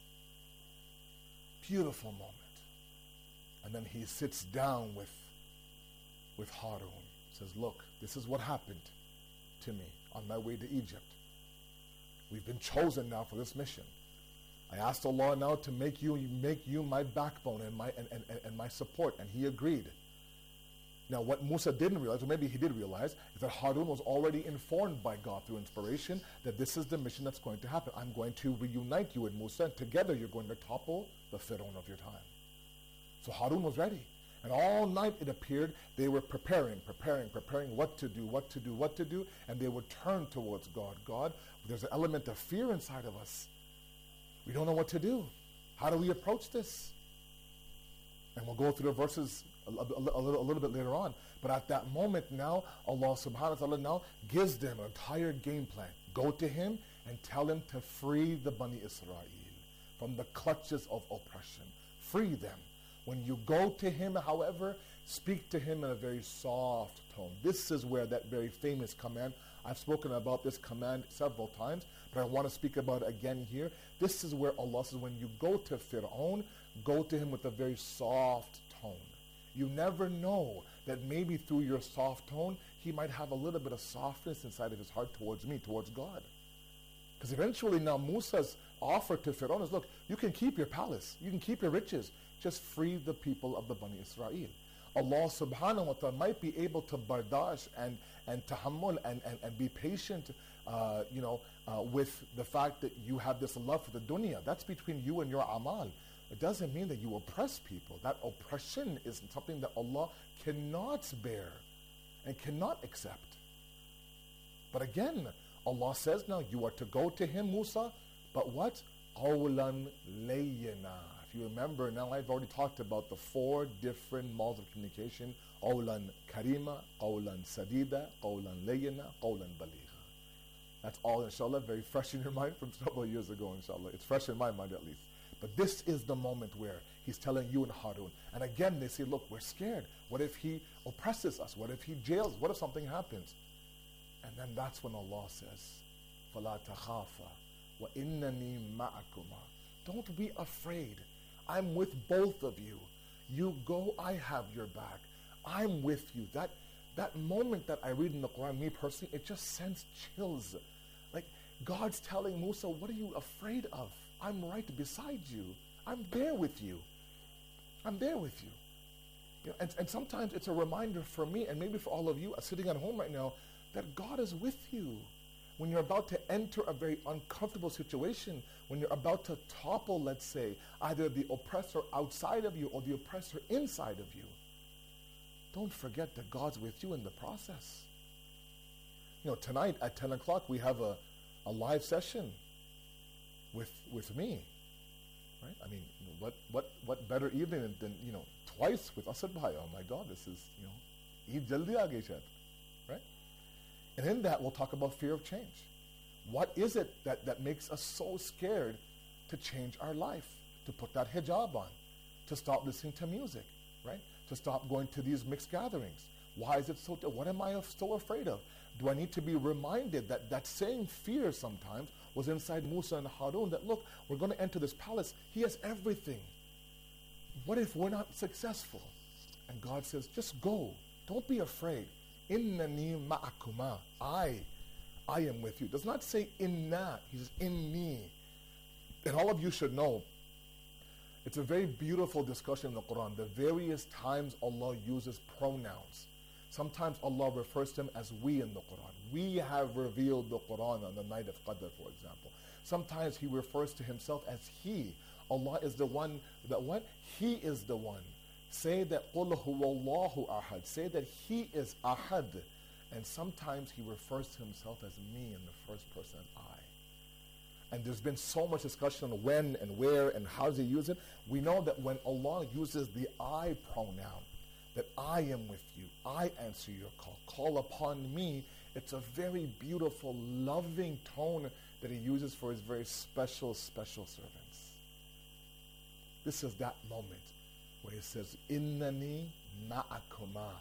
Beautiful moment. And then he sits down with Harun. Says, look, this is what happened to me on my way to Egypt. We've been chosen now for this mission. I asked Allah now to make you my backbone and my support, and he agreed. Now what Musa didn't realize, or maybe he did realize, is that Harun was already informed by God through inspiration that this is the mission that's going to happen. I'm going to reunite you with Musa, and together you're going to topple the Pharaoh of your time. So Harun was ready. And all night it appeared they were preparing what to do, and they would turn towards God. God, there's an element of fear inside of us. We don't know what to do. How do we approach this? And we'll go through the verses a little bit later on. But at that moment now, Allah subhanahu wa ta'ala now gives them an entire game plan. Go to him and tell him to free the Bani Israel from the clutches of oppression. Free them. When you go to him, however, speak to him in a very soft tone. This is where that very famous command, I've spoken about this command several times, but I want to speak about it again here. This is where Allah says, when you go to Fir'aun, go to him with a very soft tone. You never know that maybe through your soft tone, he might have a little bit of softness inside of his heart towards me, towards God. Because eventually now Musa's offer to Fir'aun is, look, you can keep your palace, you can keep your riches, just free the people of the Bani Israel. Allah subhanahu wa ta'ala might be able to bardash and tahammul and be patient with the fact that you have this love for the dunya. That's between you and your amal. It doesn't mean that you oppress people. That oppression is something that Allah cannot bear and cannot accept. But again, Allah says now you are to go to him, Musa, but what? Qawlan layyina. If you remember, now I've already talked about the 4 different modes of communication. Qawlan karima, qawlan sadida, qawlan layyina, qawlan baligha. That's all, inshallah, very fresh in your mind from several years ago, inshallah. It's fresh in my mind at least. But this is the moment where he's telling you and Harun. And again, they say, look, we're scared. What if he oppresses us? What if he jails? What if something happens? And then that's when Allah says, فَلَا تَخَافَ وَإِنَّنِي مَعَكُمَا. Don't be afraid. I'm with both of you. You go, I have your back. I'm with you. That moment that I read in the Quran, me personally, it just sends chills. Like God's telling Musa, what are you afraid of? I'm right beside you. I'm there with you. I'm there with you. And sometimes it's a reminder for me, and maybe for all of you sitting at home right now, that God is with you. When you're about to enter a very uncomfortable situation, when you're about to topple, let's say, either the oppressor outside of you or the oppressor inside of you, don't forget that God's with you in the process. Tonight at 10 o'clock, we have a live session with me. Right? I mean, what better evening than twice with Asad Bhai? Oh my God, this is Eid Jaldi aa gayi shayad, right? And in that, we'll talk about fear of change. What is it that makes us so scared to change our life, to put that hijab on, to stop listening to music, right? To stop going to these mixed gatherings? Why is it so? What am I so afraid of? Do I need to be reminded that same fear sometimes was inside Musa and Harun, that look, we're going to enter this palace. He has everything. What if we're not successful? And God says, just go. Don't be afraid. Innani ma'akuma. I am with you. It does not say inna. He says inni. And all of you should know, it's a very beautiful discussion in the Quran. The various times Allah uses pronouns. Sometimes Allah refers to him as we in the Quran. We have revealed the Quran on the night of Qadr, for example. Sometimes he refers to himself as he. Allah is the one that what? He is the one. Say that قُلْ هُوَ اللَّهُ أَحَدٌ. Say that he is ahad. And sometimes he refers to himself as me in the first person, I. And there's been so much discussion on when and where and how does he use it. We know that when Allah uses the I pronoun, that I am with you, I answer your call upon me, it's a very beautiful, loving tone that he uses for his very special, special servants. This is that moment where he says, Innani ma'akuma.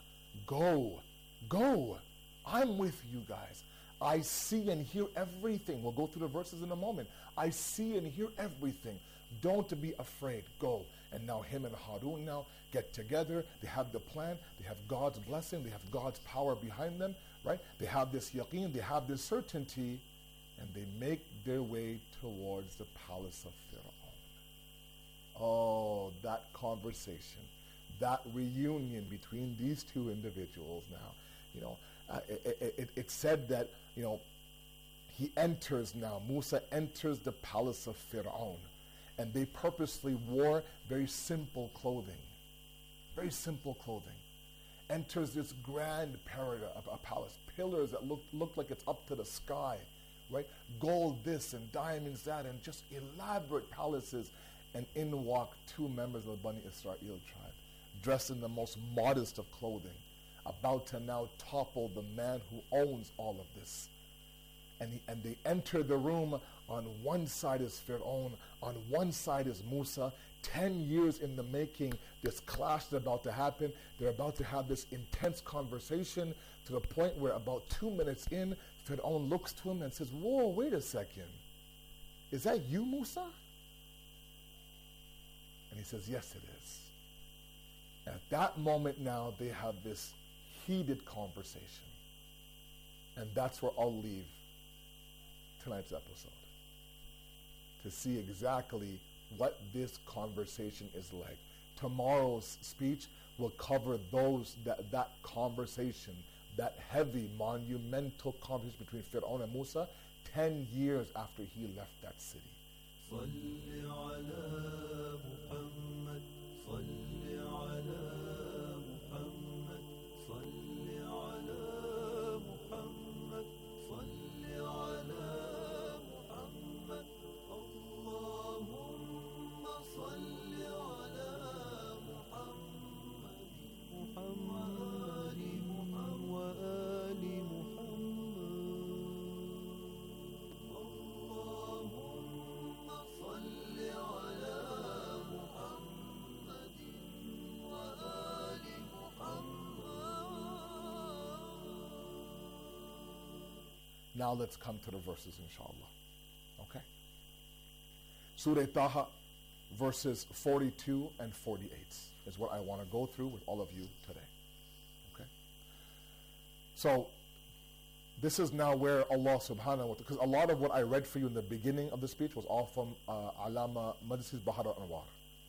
Go. I'm with you guys. I see and hear everything. We'll go through the verses in a moment. I see and hear everything. Don't be afraid. Go. And now him and Harun now get together. They have the plan. They have God's blessing. They have God's power behind them. Right? They have this yaqeen. They have this certainty. And they make their way towards the palace of Fir'aun. Oh, that conversation. That reunion between these two individuals now. It said that, he enters now. Musa enters the palace of Fir'aun. And they purposely wore very simple clothing. Very simple clothing. Enters this grand palace. Pillars that look like it's up to the sky. Right? Gold this and diamonds that and just elaborate palaces. And in walk two members of the Bani Israel tribe. Dressed in the most modest of clothing. About to now topple the man who owns all of this. And they enter the room. On one side is Fir'aun, on one side is Musa. 10 years in the making, this clash is about to happen. They're about to have this intense conversation to the point where about 2 minutes in, Fir'aun looks to him and says, whoa, wait a second. Is that you, Musa? And he says, yes, it is. And at that moment now, they have this heated conversation. And that's where I'll leave tonight's episode. To see exactly what this conversation is like. Tomorrow's speech will cover that conversation, that heavy, monumental conversation between Fir'aun and Musa 10 years after he left that city. Now let's come to the verses, inshallah. Okay? Surah Taha, verses 42 and 48 is what I want to go through with all of you today. Okay? So, this is now where Allah subhanahu wa ta'ala, because a lot of what I read for you in the beginning of the speech was all from Alama Madisi's Bahar al-Anwar.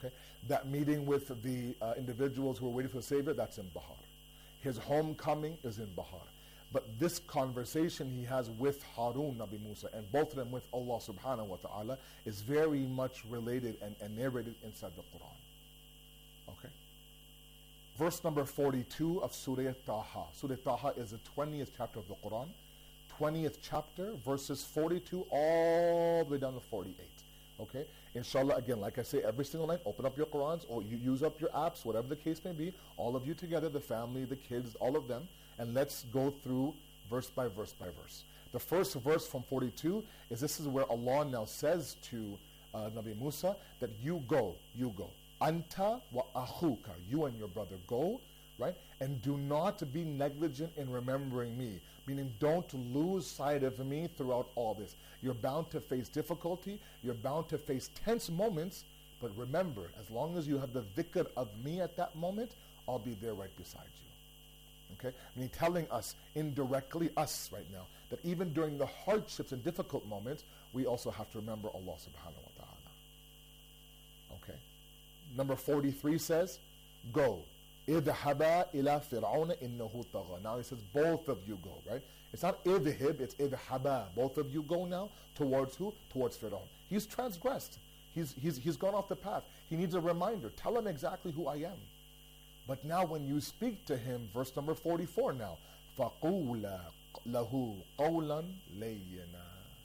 Okay? That meeting with the individuals who were waiting for the Savior, that's in Bahar. His homecoming is in Bahar. But this conversation he has with Harun, Nabi Musa, and both of them with Allah subhanahu wa ta'ala is very much related and narrated inside the Quran. Okay? Verse number 42 of Surah Taha. Surah Taha is the 20th chapter of the Quran. 20th chapter, verses 42 all the way down to 48. Okay? Inshallah, again, like I say, every single night, open up your Qurans or you use up your apps, whatever the case may be, all of you together, the family, the kids, all of them, and let's go through verse by verse by verse. The first verse from 42 is this is where Allah now says to Nabi Musa that you go. Anta wa akhuka, you and your brother go, right? And do not be negligent in remembering me, meaning don't lose sight of me throughout all this. You're bound to face difficulty, you're bound to face tense moments, but remember, as long as you have the dhikr of me at that moment, I'll be there right beside you. Okay? And he's telling us indirectly, us right now, that even during the hardships and difficult moments, we also have to remember Allah subhanahu wa ta'ala. Okay? Number 43 says, go. إِذْهَبَا إِلَى فِرْعَوْنَ إِنَّهُ طَغَى. Now he says, both of you go, right? It's not إِذْهِب, it's إِذْهَبَا. Both of you go now. Towards who? Towards Fir'aun. He's transgressed. He's gone off the path. He needs a reminder. Tell him exactly who I am. But now when you speak to him, verse number 44 now, فَقُولَا لَهُ قَوْلًا لَيِّنًا.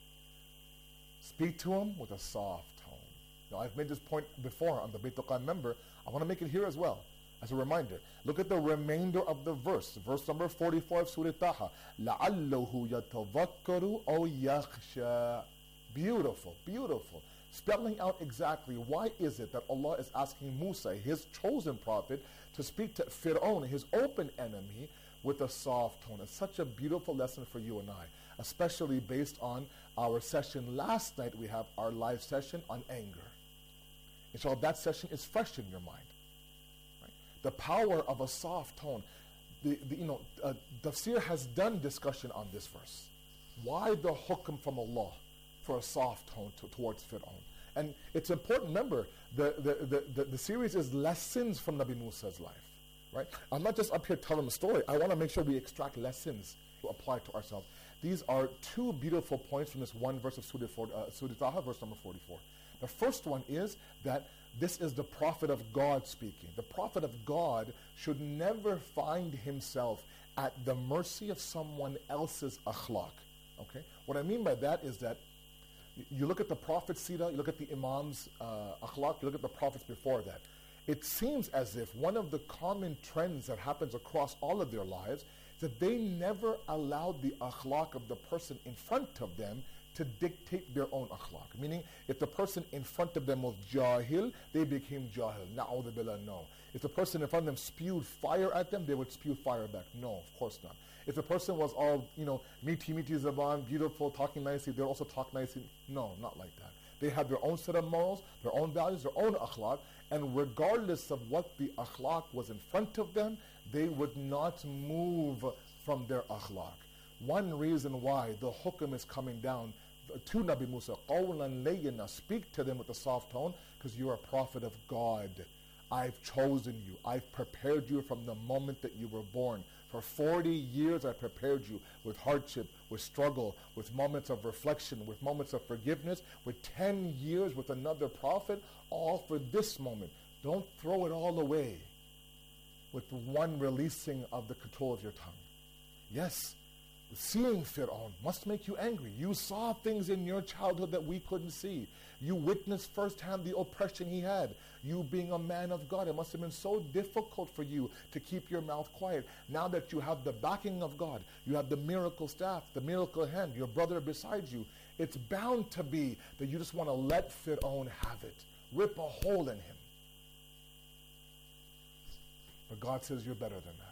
Speak to him with a soft tone. Now I've made this point before on the Bayt al-Qam member. I want to make it here as well. As a reminder, look at the remainder of the verse. Verse number 44 of Surah Taha. لَعَلَّهُ يَتَذَكَّرُ أَوْ يَخْشَى. Beautiful, beautiful. Spelling out exactly why is it that Allah is asking Musa, his chosen prophet, to speak to Fir'aun, his open enemy, with a soft tone. It's such a beautiful lesson for you and I, especially based on our session last night. We have our live session on anger. Inshallah, that session is fresh in your mind. Right? The power of a soft tone. Tafsir has done discussion on this verse. Why the hukm from Allah for a soft tone towards Fir'aun? And it's important, remember, the series is lessons from Nabi Musa's life, right? I'm not just up here telling a story. I want to make sure we extract lessons to apply to ourselves. These are two beautiful points from this one verse of Surah Taha, verse number 44. The first one is that this is the Prophet of God speaking. The Prophet of God should never find himself at the mercy of someone else's akhlaq. Okay? What I mean by that is that you look at the Prophet's seerah, you look at the Imam's akhlaq, you look at the Prophets before that. It seems as if one of the common trends that happens across all of their lives is that they never allowed the akhlaq of the person in front of them to dictate their own akhlaq. Meaning, if the person in front of them was jahil, they became jahil. Na'udhu billah, no. If the person in front of them spewed fire at them, they would spew fire back. No, of course not. If the person was all, meaty zaban, beautiful, talking nicely, they'll also talk nicely. No, not like that. They had their own set of morals, their own values, their own akhlaq, and regardless of what the akhlaq was in front of them, they would not move from their akhlaq. One reason why the hukm is coming down to Nabi Musa, qawlan layyina, speak to them with a soft tone, because you're a prophet of God. I've chosen you. I've prepared you from the moment that you were born. For 40 years I prepared you with hardship, with struggle, with moments of reflection, with moments of forgiveness, with 10 years with another prophet, all for this moment. Don't throw it all away with one releasing of the control of your tongue. Yes, seeing Fir'aun must make you angry. You saw things in your childhood that we couldn't see. You witnessed firsthand the oppression he had. You being a man of God, it must have been so difficult for you to keep your mouth quiet. Now that you have the backing of God, you have the miracle staff, the miracle hand, your brother beside you, it's bound to be that you just want to let Fir'aun have it. Rip a hole in him. But God says you're better than that.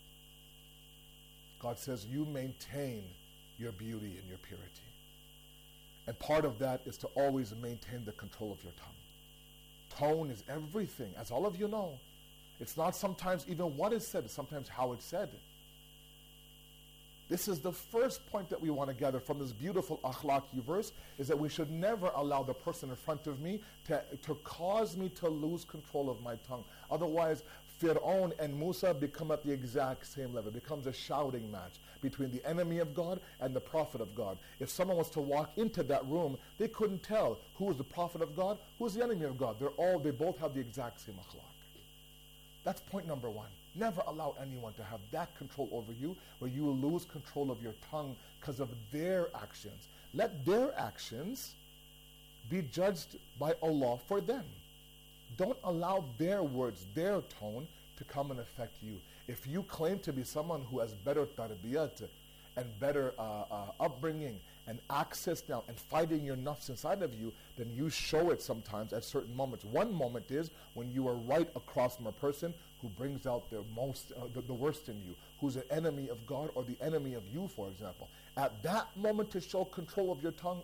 God says you maintain your beauty and your purity. And part of that is to always maintain the control of your tongue. Tone is everything, as all of you know. It's not sometimes even what is said, it's sometimes how it's said. This is the first point that we want to gather from this beautiful akhlaqi verse, is that we should never allow the person in front of me to cause me to lose control of my tongue. Otherwise, Fir'aun and Musa become at the exact same level. It becomes a shouting match between the enemy of God and the prophet of God. If someone was to walk into that room, they couldn't tell who was the prophet of God, who was the enemy of God. They both have the exact same akhlaq. That's point number one. Never allow anyone to have that control over you where you will lose control of your tongue because of their actions. Let their actions be judged by Allah for them. Don't allow their words, their tone, to come and affect you. If you claim to be someone who has better tarbiyat and better upbringing and access now and fighting your nafs inside of you, then you show it sometimes at certain moments. One moment is when you are right across from a person who brings out the worst in you, who's an enemy of God or the enemy of you, for example. At that moment to show control of your tongue,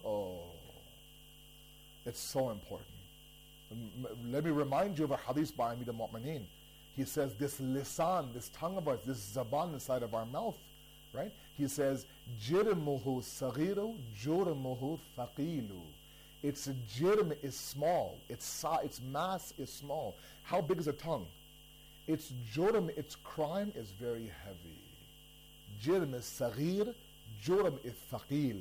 it's so important. Let me remind you of a hadith by Amir al-Mu'mineen. He says this lisan, this tongue of ours, this zaban inside of our mouth, right? He says, jirmuhu saghiru, jurmuhu thaqilu. Its jirm is small, its mass is small. How big is a tongue? Its jurm, its crime is very heavy. Jirm is saghir, jurm is thaqil.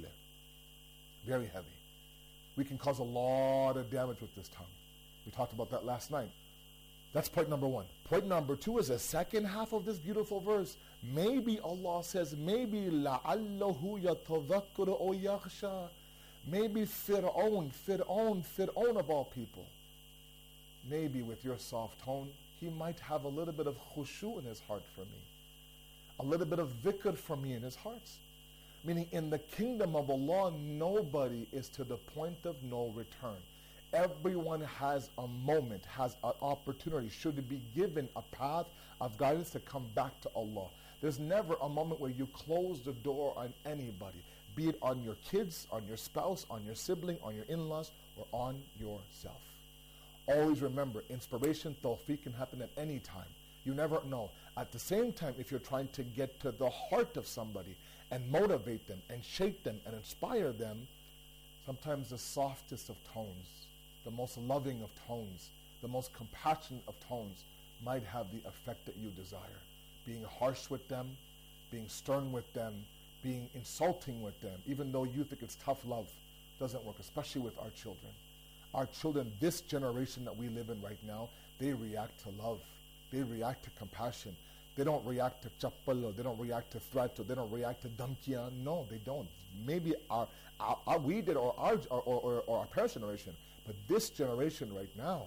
Very heavy. We can cause a lot of damage with this tongue. We talked about that last night. That's point number one. Point number two is the second half of this beautiful verse. Maybe Allah says, maybe لَعَلَّهُ يَتَذَكَّرُ أَوْ يَخْشَى. Maybe Fir'aun of all people. Maybe with your soft tone, he might have a little bit of khushu in his heart for me. A little bit of dhikr for me in his heart. Meaning in the kingdom of Allah, nobody is to the point of no return. Everyone has a moment, has an opportunity, should be given a path of guidance to come back to Allah. There's never a moment where you close the door on anybody, be it on your kids, on your spouse, on your sibling, on your in-laws, or on yourself. Always remember, inspiration, tawfiq can happen at any time. You never know. At the same time, if you're trying to get to the heart of somebody and motivate them and shape them and inspire them, sometimes the softest of tones, the most loving of tones, the most compassionate of tones might have the effect that you desire. Being harsh with them, being stern with them, being insulting with them, even though you think it's tough love, doesn't work, especially with our children. Our children, this generation that we live in right now, they react to love. They react to compassion. They don't react to chappal, or they don't react to threat, or they don't react to damkiya. No, they don't. Maybe we did, or our parents' generation. But this generation right now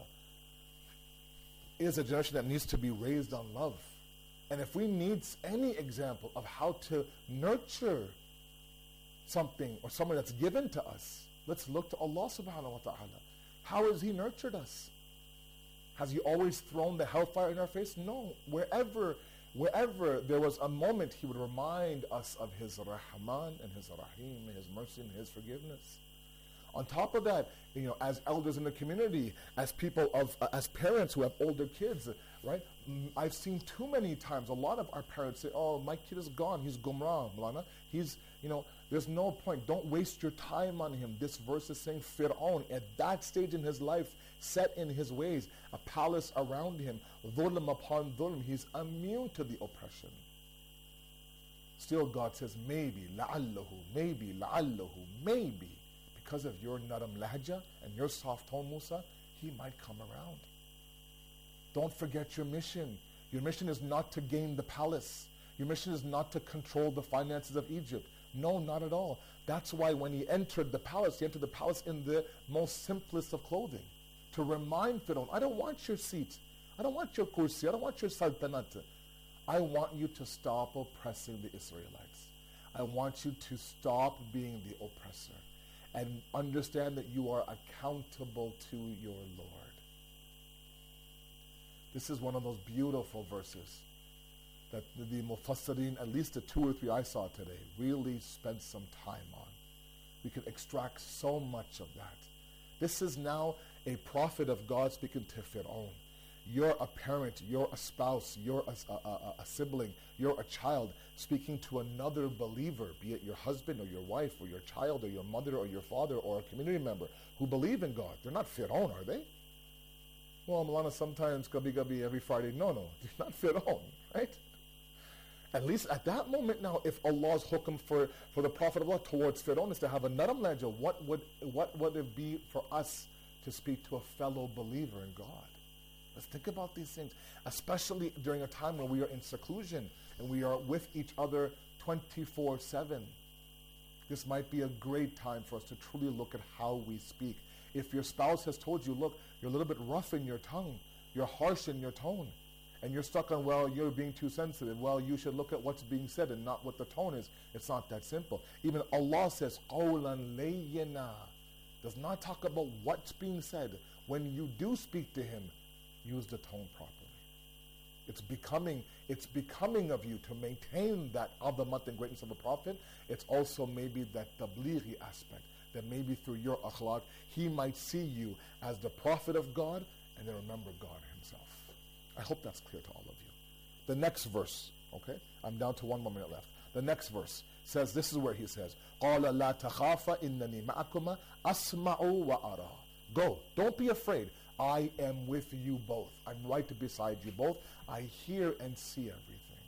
is a generation that needs to be raised on love. And if we need any example of how to nurture something or someone that's given to us, let's look to Allah subhanahu wa ta'ala. How has He nurtured us? Has He always thrown the hellfire in our face? No. Wherever there was a moment, He would remind us of His Rahman and His Rahim, and His mercy and His forgiveness. On top of that, as elders in the community, as parents who have older kids, right? I've seen too many times, a lot of our parents say, oh, my kid is gone, he's gumrah, Mulana. There's no point. Don't waste your time on him. This verse is saying Fir'aun, at that stage in his life, set in his ways, a palace around him, dhulm upon dhulm, he's immune to the oppression. Still God says, maybe, maybe, because of your naram lahja and your soft tone, Musa, he might come around. Don't forget your mission. Your mission is not to gain the palace. Your mission is not to control the finances of Egypt. No, not at all. That's why when he entered the palace in the most simplest of clothing. To remind Pharaoh, I don't want your seat. I don't want your kursi. I don't want your saltanat. I want you to stop oppressing the Israelites. I want you to stop being the oppressor. And understand that you are accountable to your Lord. This is one of those beautiful verses that the Mufassirin, at least the 2 or 3 I saw today, really spent some time on. We could extract so much of that. This is now a prophet of God speaking to Fir'aun. You're a parent, you're a spouse, you're a sibling, you're a child speaking to another believer, be it your husband or your wife or your child or your mother or your father or a community member who believe in God. They're not Fir'aun, are they? Well, Malana, sometimes gabi every Friday. No, they're not Fir'aun, right? At least at that moment now, if Allah's hukum for the Prophet of Allah towards Fir'aun is to have a naram laja, what would it be for us to speak to a fellow believer in God? Let's think about these things, especially during a time when we are in seclusion and we are with each other 24/7. This might be a great time for us to truly look at how we speak. If your spouse has told you, look, you're a little bit rough in your tongue, you're harsh in your tone, and you're stuck on, well, you're being too sensitive, well, you should look at what's being said and not what the tone is. It's not that simple. Even Allah says, قَوْلًا لَيِّنًا, does not talk about what's being said. When you do speak to him, use the tone properly. It's becoming of you to maintain that azamat and greatness of the Prophet. It's also maybe that tablighi aspect, that maybe through your akhlaq, he might see you as the Prophet of God and then remember God himself. I hope that's clear to all of you. The next verse, okay? I'm down to 1 more minute left. The next verse says, this is where he says, قَالَ لَا تَخَافَ إِنَّنِي مَعَكُمَا أَسْمَعُ وَأَرَى. Go, don't be afraid. I am with you both. I'm right beside you both. I hear and see everything.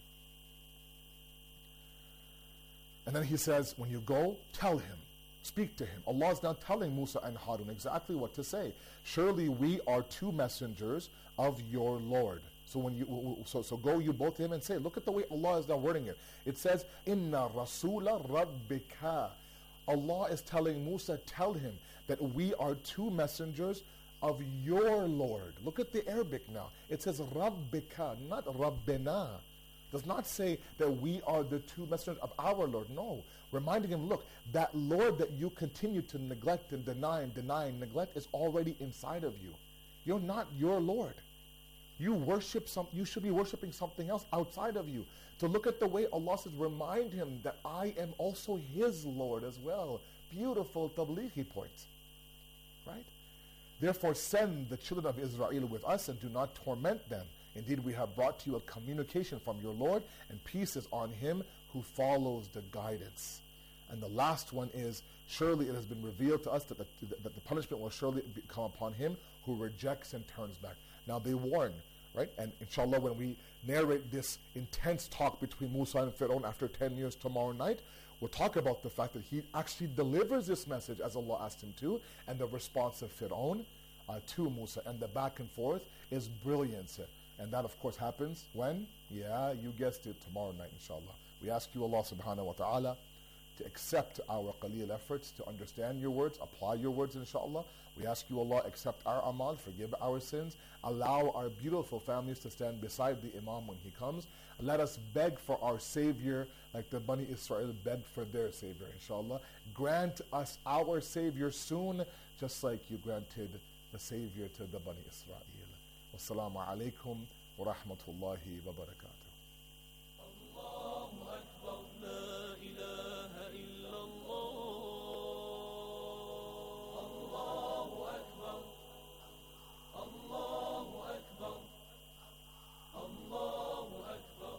And then he says, when you go, tell him. Speak to him. Allah is now telling Musa and Harun exactly what to say. Surely we are two messengers of your Lord. So when you so go you both to him and say, look at the way Allah is now wording it. It says, Inna Rasula Rabbika. Allah is telling Musa, tell him that we are two messengers of your Lord. Look at the Arabic now. It says Rabbika, not Rabbina. Does not say that we are the two messengers of our Lord. No. Reminding him, look, that Lord that you continue to neglect and deny and neglect is already inside of you. You're not your Lord. You should be worshiping something else outside of you. To look at the way Allah says, remind him that I am also his Lord as well. Beautiful tablighi point. Right? Therefore send the children of Israel with us and do not torment them. Indeed, we have brought to you a communication from your Lord, and peace is on him who follows the guidance. And the last one is, surely it has been revealed to us that the punishment will surely come upon him who rejects and turns back. Now they warn, right? And inshallah, when we narrate this intense talk between Musa and Fir'aun after 10 years tomorrow night, we'll talk about the fact that he actually delivers this message as Allah asked him to, and the response of Fir'aun to Musa, and the back and forth is brilliant. And that, of course, happens when? Yeah, you guessed it, tomorrow night, inshallah. We ask you, Allah subhanahu wa ta'ala, to accept our qaleel efforts, to understand your words, apply your words, inshallah. We ask you, Allah, accept our amal, forgive our sins, allow our beautiful families to stand beside the Imam when he comes. Let us beg for our Savior like the Bani Israel begged for their Savior, inshallah. Grant us our Savior soon, just like you granted the Savior to the Bani Israel. Wassalamu alaikum wa rahmatullahi wa barakatuh. Allahu Akbar, la ilaha illallah. Allahu Akbar, Allahu Akbar, Allahu Akbar,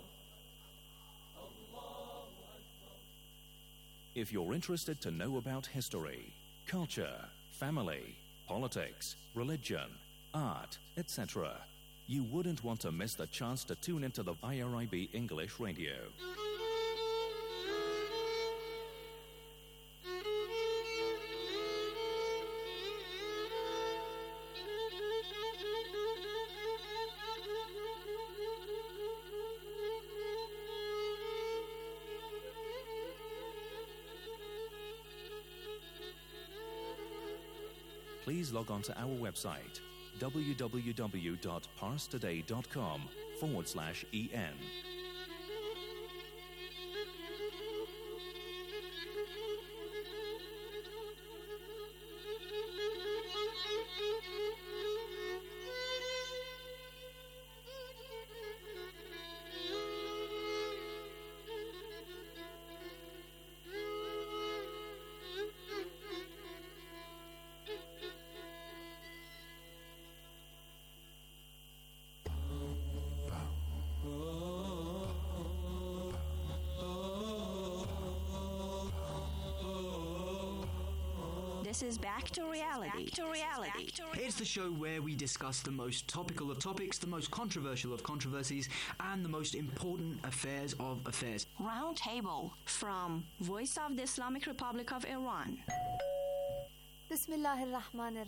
Allahu Akbar. If you're interested to know about history, culture, family, politics, religion, art, etc., you wouldn't want to miss the chance to tune into the IRIB English Radio. Please log on to our website www.parstoday.com/en. This is Back to Reality. It's the show where we discuss the most topical of topics, the most controversial of controversies, and the most important affairs of affairs. Roundtable from Voice of the Islamic Republic of Iran. Bismillahir Rahmanir